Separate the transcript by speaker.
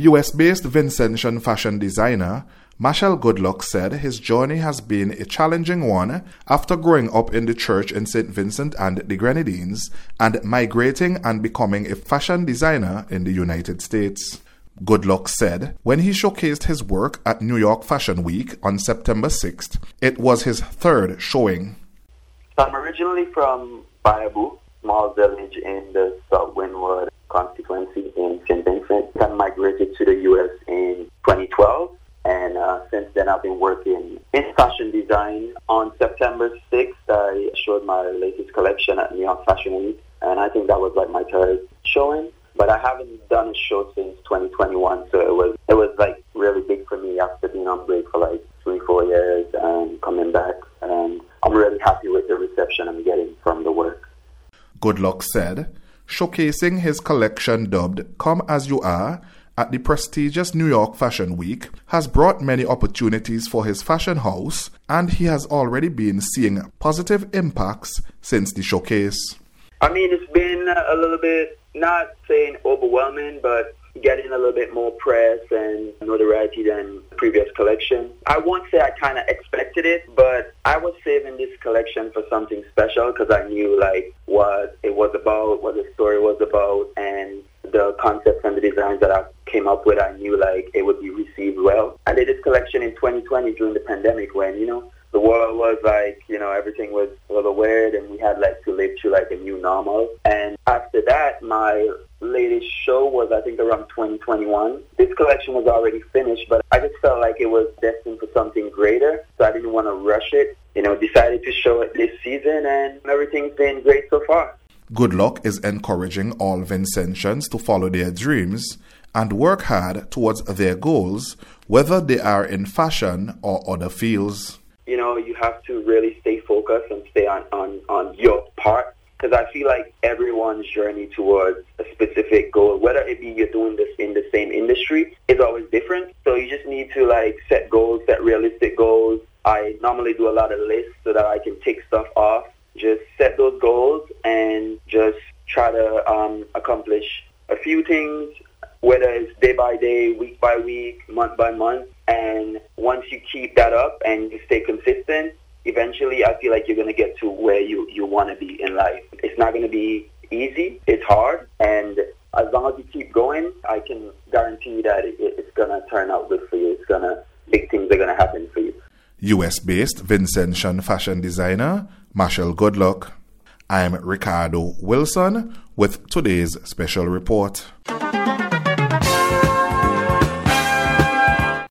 Speaker 1: US-based Vincentian fashion designer Machel Goodluck said his journey has been a challenging one after growing up in the church in St. Vincent and the Grenadines and migrating and becoming a fashion designer in the United States. Goodluck said when he showcased his work at New York Fashion Week on September 6th, it was his third showing.
Speaker 2: I'm originally from Bayabu, small village in the South Windward constituency in St. Vincent. I migrated to the U.S. in 2012, and since then I've been working in fashion design. On September 6th, I showed my latest collection at New York Fashion Week, and I think that was like my third showing. But I haven't done a show since 2021, so it was like really big for me after being on break for like 3-4 years and coming back. And I'm really happy with the reception I'm getting from the work.
Speaker 1: Goodluck said, showcasing his collection dubbed Come As You Are at the prestigious New York Fashion Week has brought many opportunities for his fashion house, and he has already been seeing positive impacts since the showcase.
Speaker 2: I mean, it's been a little bit, not saying overwhelming, but getting a little bit more press and notoriety than the previous collection. I won't say I kind of expected it, but I was saving this collection for something special because I knew like what it was about, what the story was about, and the concepts and the designs that I came up with, I knew like it would be received well. I did this collection in 2020 during the pandemic when, the world was like, everything was a little weird and we had like to live through like a new normal. And after that, my latest show was I think around 2021. This collection was already finished, but I just felt like it was destined for something greater. So I didn't want to rush it, decided to show it this season and everything's been great so far.
Speaker 1: Goodluck is encouraging all Vincentians to follow their dreams and work hard towards their goals, whether they are in fashion or other fields.
Speaker 2: You have to really stay focused and stay on your part, because I feel like everyone's journey towards a specific goal, whether it be you're doing this in the same industry, is always different. So you just need to set goals, set realistic goals. I normally do a lot of lists so that I can tick stuff off. Just set those goals and just try to accomplish a few things, whether it's day by day, week by week, month by month. And once you keep that up and you stay consistent, eventually I feel like you're going to get to where you want to be in life. It's not going to be easy. It's hard. And as long as you keep going, I can guarantee you that it's going to turn out good for you. Big things are going to happen for you.
Speaker 1: US-based Vincentian fashion designer Machel Goodluck. I'm Ricardo Wilson with today's special report.